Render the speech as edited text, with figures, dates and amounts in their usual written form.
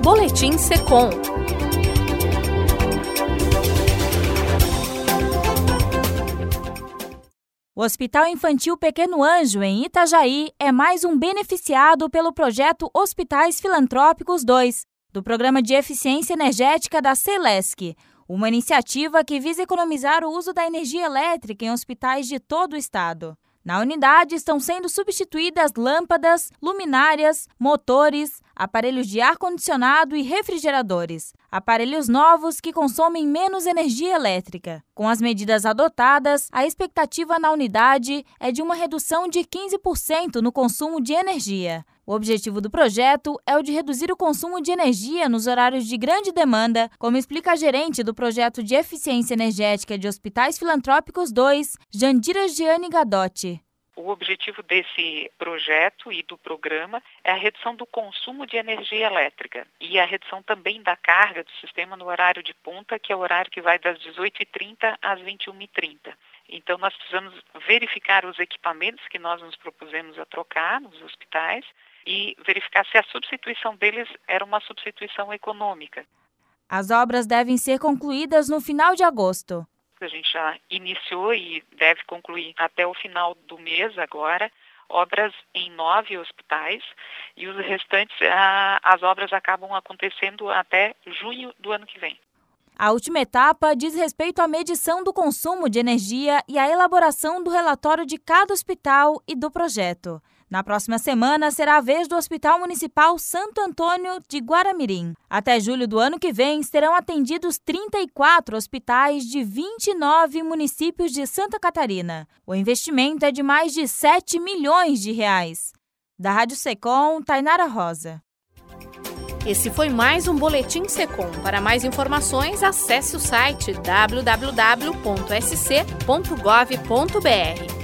Boletim Secom. O Hospital Infantil Pequeno Anjo, em Itajaí, é mais um beneficiado pelo projeto Hospitais Filantrópicos 2, do Programa de Eficiência Energética da Celesc, uma iniciativa que visa economizar o uso da energia elétrica em hospitais de todo o estado. Na unidade estão sendo substituídas lâmpadas, luminárias, motores, aparelhos de ar-condicionado e refrigeradores, aparelhos novos que consomem menos energia elétrica. Com as medidas adotadas, a expectativa na unidade é de uma redução de 15% no consumo de energia. O objetivo do projeto é o de reduzir o consumo de energia nos horários de grande demanda, como explica a gerente do Projeto de Eficiência Energética de Hospitais Filantrópicos 2, Jandira Gianni Gadotti. O objetivo desse projeto e do programa é a redução do consumo de energia elétrica e a redução também da carga do sistema no horário de ponta, que é o horário que vai das 18h30 às 21h30. Então, nós precisamos verificar os equipamentos que nós nos propusemos a trocar nos hospitais e verificar se a substituição deles era uma substituição econômica. As obras devem ser concluídas no final de agosto. A gente já iniciou e deve concluir até o final do mês agora, obras em 9 hospitais e os restantes, as obras acabam acontecendo até junho do ano que vem. A última etapa diz respeito à medição do consumo de energia e à elaboração do relatório de cada hospital e do projeto. Na próxima semana será a vez do Hospital Municipal Santo Antônio de Guaramirim. Até julho do ano que vem serão atendidos 34 hospitais de 29 municípios de Santa Catarina. O investimento é de mais de 7 milhões de reais. Da Rádio Secom, Tainara Rosa. Esse foi mais um Boletim Secom. Para mais informações, acesse o site www.sc.gov.br.